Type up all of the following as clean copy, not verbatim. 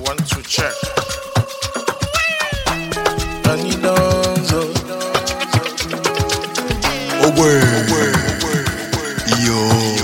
1 2 check. Danny Donzo. Oh boy, yo.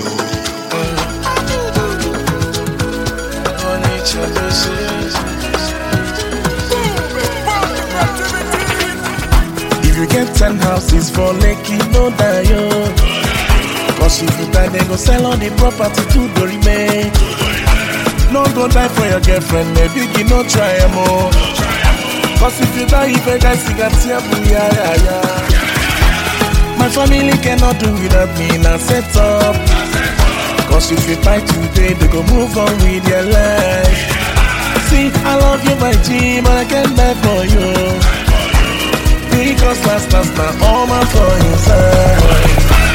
If you get 10 houses for Lekki, no die yo. Cause if you die, they go sell all the property to the remain. No go die for your girlfriend, maybe you no try more. Cause if you die, if a guy got yeah. My family cannot do without me, now set up. Cause if you die today, they go move on with their life. See, I love you, my G, but I can't die for you. Because last now all my for inside.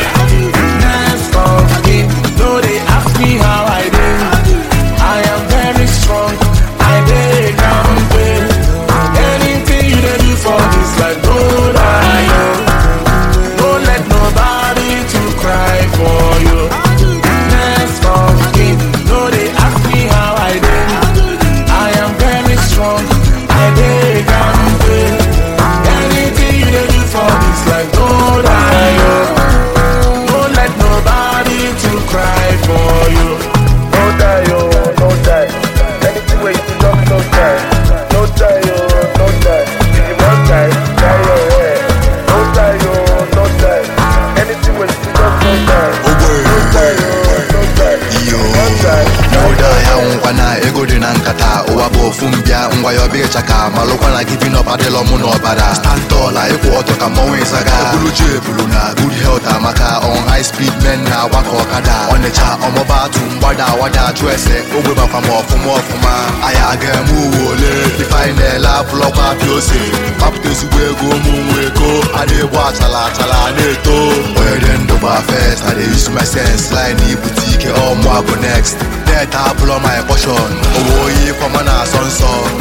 Nice talking, though they ask me how I do. I am very strong, I dey campaign. Anything you dey do for this life, don't I know. Don't let nobody to cry for you. Nice talking, though they ask me how I do. I am very strong, I dey campaign. Anything you dey do for this life, don't I know. Don't let nobody to cry for you. No die, yo, no die. Anything where you do, no die. No die, yo, no die. If you want die, die your head. No die, yo, no die. Anything where you do, no die. Oh boy, No die, yo, no die. yo. No die, No die die, your I want na ego di na nkata. Owa bo fumbia, ngwa yo bige chaka. Malokwa na giving up adelo mu no bada. Stand tall, I equal auto kamo saga. Bulu jebulu na good health amaka. On high speed men na wako kada. On the cha, on moba wada twese. Ogwe ba kwa mofu ma. Aya agemu wole. Define la block up yose. Papte suwe go muwe go. Ade wa chala neto. Where then do ba first. I dey use my sense. Line ni boutique or moi go next. That I blow my portion. Oh yeah, for mana son.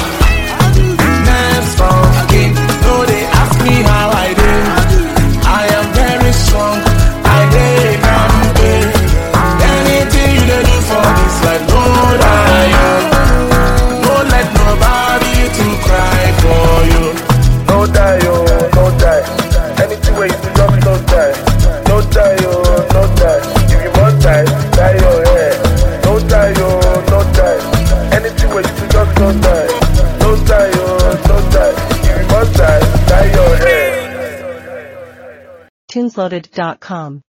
Nice talking, though they ask me how I do. I am very strong, I dey campaign. Anything you dey do for this life, no die. Don't let nobody to cry for you. No die, yo, no die. Anything where you do, no die. No die, yo, no die. If you want die, die your head. No die, yo, no die. Anything where you do, no die. No die, yo, no die. If you want die, die your head. Tunesloaded.com